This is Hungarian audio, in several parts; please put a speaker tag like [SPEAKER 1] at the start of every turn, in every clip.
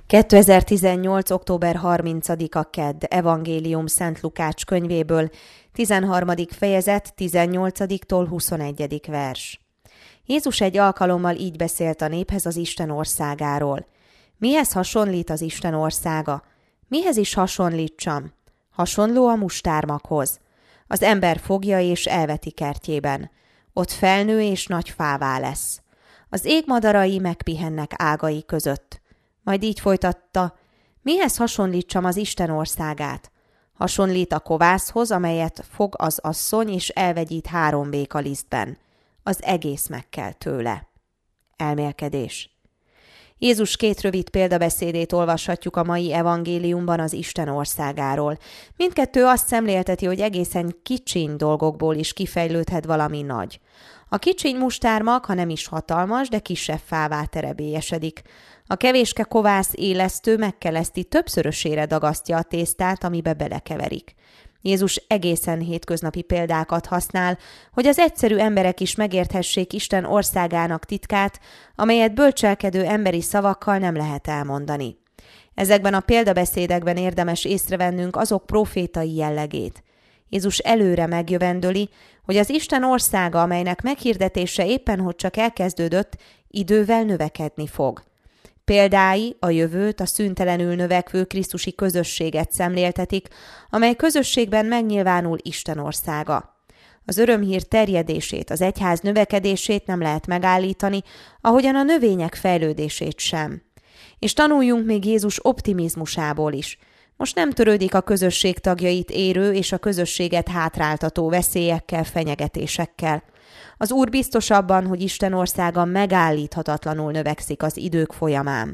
[SPEAKER 1] 2018. október 30-a kedd, Evangélium Szent Lukács könyvéből, 13. fejezet, 18-tól 21. vers. Jézus egy alkalommal így beszélt a néphez az Isten országáról. Mihez hasonlít az Isten országa? Mihez is hasonlítsam? Hasonló a mustármaghoz. Az ember fogja és elveti kertjében. Ott felnő és nagy fává lesz. Az ég madarai megpihennek ágai között. Majd így folytatta, mihez hasonlítsam az Isten országát? Hasonlít a kovászhoz, amelyet fog az asszony, és elvegyít 3 béka lisztben. Az egész megkel tőle. Elmélkedés. Jézus 2 rövid példabeszédét olvashatjuk a mai evangéliumban az Isten országáról. Mindkettő azt szemlélteti, hogy egészen kicsiny dolgokból is kifejlődhet valami nagy. A kicsiny mustármag, ha nem is hatalmas, de kisebb fává terebélyesedik. A kevéske kovász élesztő megkeleszti, többszörösére dagasztja a tésztát, amibe belekeverik. Jézus egészen hétköznapi példákat használ, hogy az egyszerű emberek is megérthessék Isten országának titkát, amelyet bölcselkedő emberi szavakkal nem lehet elmondani. Ezekben a példabeszédekben érdemes észrevennünk azok profétai jellegét. Jézus előre megjövendöli, hogy az Isten országa, amelynek meghirdetése éppen hogy csak elkezdődött, idővel növekedni fog. Példái a jövőt, a szüntelenül növekvő krisztusi közösséget szemléltetik, amely közösségben megnyilvánul Isten országa. Az örömhír terjedését, az egyház növekedését nem lehet megállítani, ahogyan a növények fejlődését sem. És tanuljunk még Jézus optimizmusából is. Most nem törődik a közösség tagjait érő és a közösséget hátráltató veszélyekkel, fenyegetésekkel. Az Úr biztos abban, hogy Isten országa megállíthatatlanul növekszik az idők folyamán.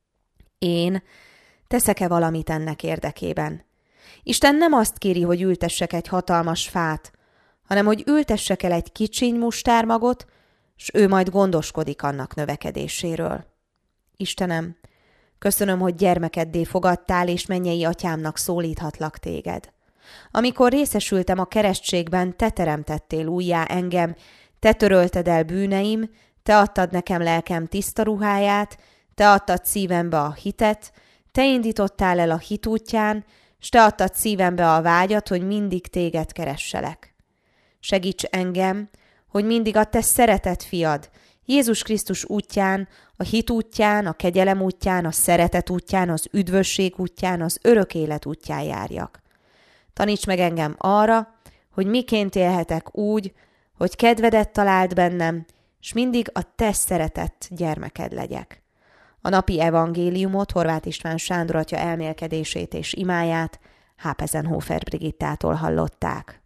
[SPEAKER 1] Én teszek-e valamit ennek érdekében? Isten nem azt kéri, hogy ültessek egy hatalmas fát, hanem hogy ültessek el egy kicsiny mustármagot, s ő majd gondoskodik annak növekedéséről. Istenem, köszönöm, hogy gyermekeddé fogadtál, és mennyei atyámnak szólíthatlak téged. Amikor részesültem a keresztségben, te teremtettél újjá engem, te törölted el bűneim, te adtad nekem lelkem tiszta ruháját, te adtad szívembe a hitet, te indítottál el a hit útján, s te adtad szívembe a vágyat, hogy mindig téged keresselek. Segíts engem, hogy mindig a te szeretett fiad, Jézus Krisztus útján, a hit útján, a kegyelem útján, a szeretet útján, az üdvösség útján, az örök élet útján járjak. Taníts meg engem arra, hogy miként élhetek úgy, hogy kedvedet találd bennem, s mindig a te szeretett gyermeked legyek. A napi evangéliumot Horváth István Sándor atya elmélkedését és imáját Hápezenhofer Brigittától hallották.